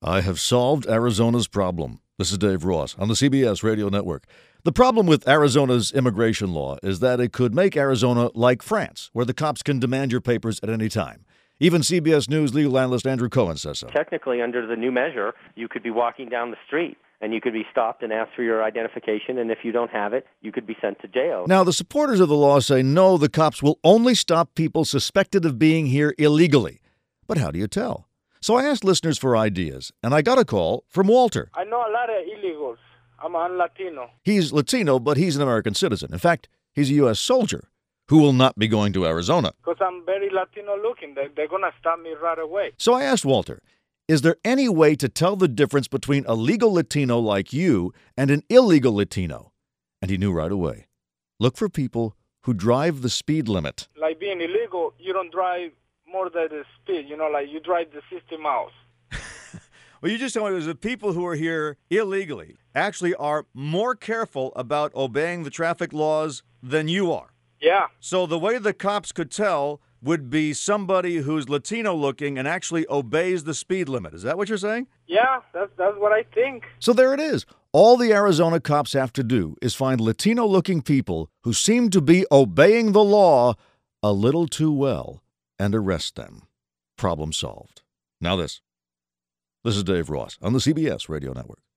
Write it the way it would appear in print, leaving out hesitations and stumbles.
I have solved Arizona's problem. This is Dave Ross on the CBS Radio Network. The problem with Arizona's immigration law is that it could make Arizona like France, where the cops can demand your papers at any time. Even CBS News legal analyst Andrew Cohen says so. Technically, under the new measure, you could be walking down the street and you could be stopped and asked for your identification, and if you don't have it, you could be sent to jail. Now, the supporters of the law say no, the cops will only stop people suspected of being here illegally. But how do you tell? So I asked listeners for ideas, and I got a call from Walter. I know a lot of illegals. I'm Latino. He's Latino, but he's an American citizen. In fact, he's a U.S. soldier who will not be going to Arizona. Because I'm very Latino looking. They're going to stop me right away. So I asked Walter, is there any way to tell the difference between a legal Latino like you and an illegal Latino? And he knew right away. Look for people who drive the speed limit. Like being illegal, you don't drive more than the speed. Like you drive the 60 miles. Well, you just told me that people who are here illegally actually are more careful about obeying the traffic laws than you are. Yeah. So the way the cops could tell would be somebody who's Latino-looking and actually obeys the speed limit. Is that what you're saying? Yeah, that's what I think. So there it is. All the Arizona cops have to do is find Latino-looking people who seem to be obeying the law a little too well and arrest them. Problem solved. Now this. This is Dave Ross on the CBS Radio Network.